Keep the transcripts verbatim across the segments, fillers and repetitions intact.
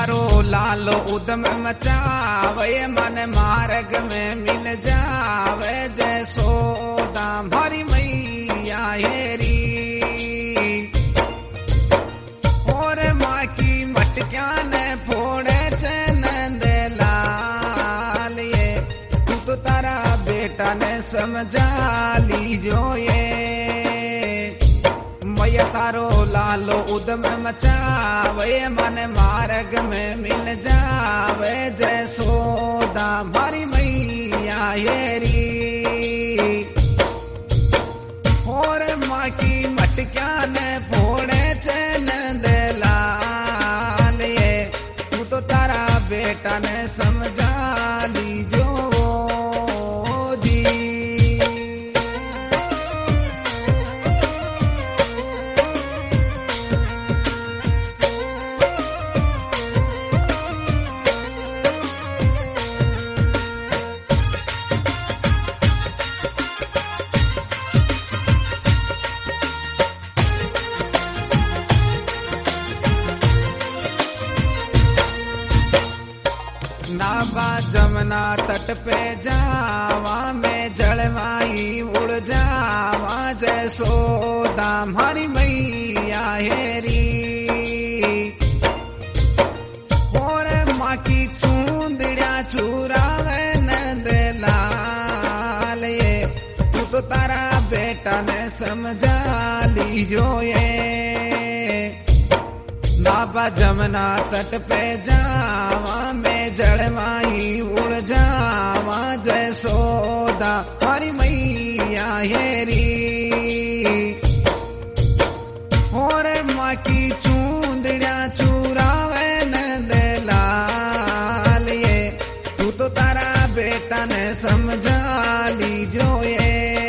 तारो लालो उदम मचावे मन मार्ग में मिल जावे जैसोदा हमारी मैया हेरी और माँ की मटकिया ने फोड़े चैन लाल ये तू तो तारा बेटा ने समझा लीजो ये मैया तारो लालो उदम मचावे मन मार्ग में मिल जावे जैसोदा हमारी मैया हेरी और माँ की मटकिया ने फोड़े चैन लाल ये तू तो तारा बेटा ने समझा लीजो नाबा जमुना तट पे जावा मैं जलवाई उड़ जावा जैसोदा हमारी मैया हेरी और माँ की चूंदड़िया चुरावे नंद लाल ये तू तो तारा बेटा ने समझा लीजो ये नाबा जमुना तट पे जावा मैं जलवाई उड़ जावा जैसोदा हमारी मैया हेरी और माँ की चूंदड़िया चुरावे नंद लाल ये तू तो तारा बेटा ने समझा लीजो ये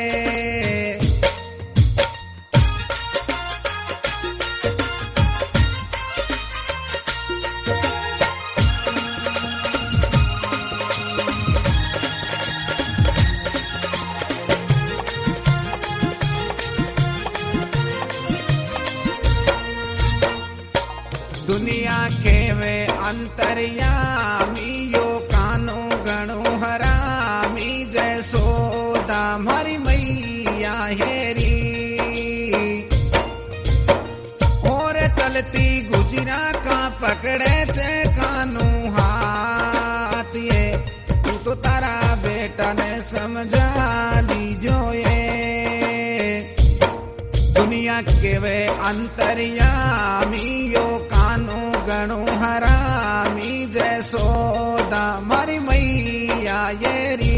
दुनिया के वे अंतर्यामी यो कानो गणो हरामी जैसोदा हमारी मैया हेरी और चलती गुजरा का पकड़े थे कानू हाथ ये तू तो तारा बेटा ने समझा लीजो ये दुनिया के वे अंतर्यामी यो कानो गणो हरामी जैसोदा हमारी मैया येरी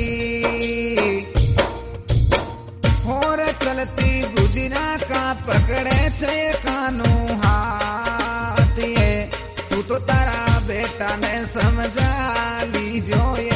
और चलती गुजरा का पकड़े थे कानो हाथ ये तू तो तारा बेटा ने समझा लीजो ये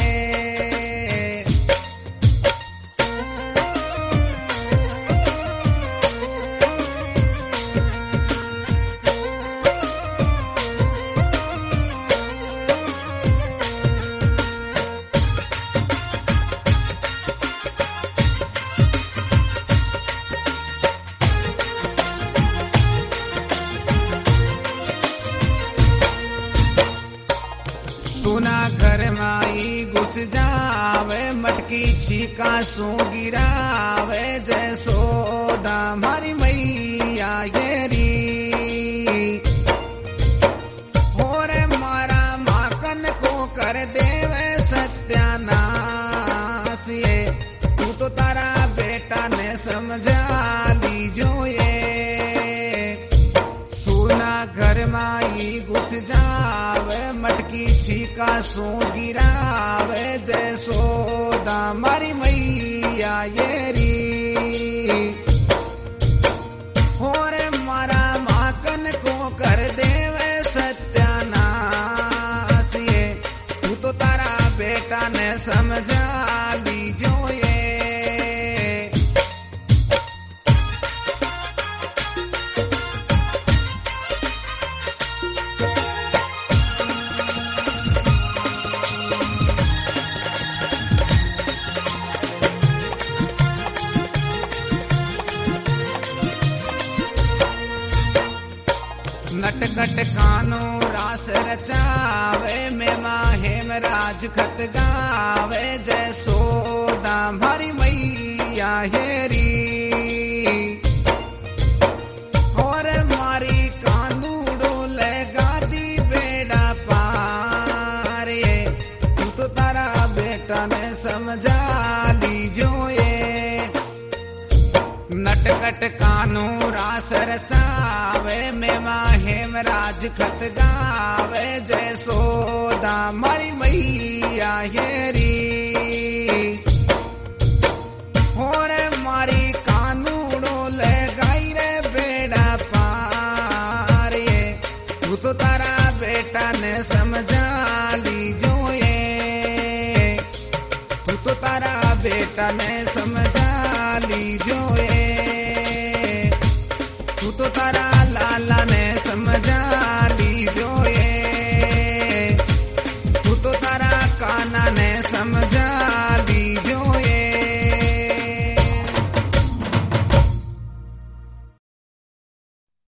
सुना घर माई घुस जावे मटकी छीका सो गिरावे जैसोदा हमारी मैया येरी और मारा माकन को कर देवे सत्यानाश ये तू तो तारा बेटा ने समझा लीजो ये सुना घर माई घुस जावे मटकी छीका सो गिरावे जैसोदा हमारी मैया येरी और मारा माकन को कर देवे सत्यानाश ये तू तो तारा बेटा ने समझा लीजो ये नटखट कानो रास रचावे में माहेम राज खत गावे जय सोदा मारी मैया हेरी और मारी कानूड़ो लगा दी बेड़ा पार ये तू तो तारा बेटा ने समझा लीजो ये नटकट कानू रास रसावे में माहेम राज खत गावे जय सोदा मारी मैया हेरी और मारी कानूड़ो ले गाई रे बेड़ा पार ये तू तो तारा बेटा ने समझा लीजो ये तू तो तारा बेटा ने